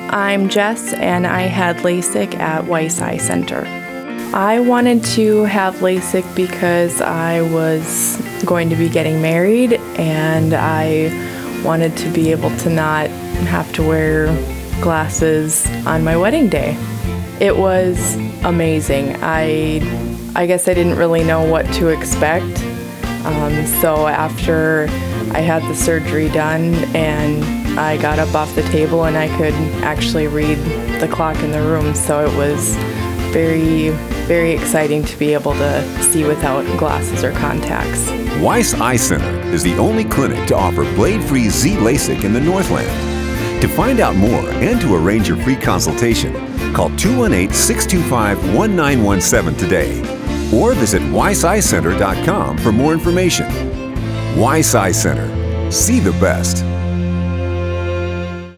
I'm Jess, and I had LASIK at Weiss Eye Center. I wanted to have LASIK because I was going to be getting married, and I wanted to be able to not have to wear glasses on my wedding day. It was amazing. I guess I didn't really know what to expect. So after I had the surgery done and I got up off the table and I could actually read the clock in the room, so it was very, very exciting to be able to see without glasses or contacts. Weiss Eye Center is the only clinic to offer blade-free Z LASIK in the Northland. To find out more and to arrange your free consultation, call 218-625-1917 today or visit weisseyecenter.com for more information. Weiss Eye Center. See the best.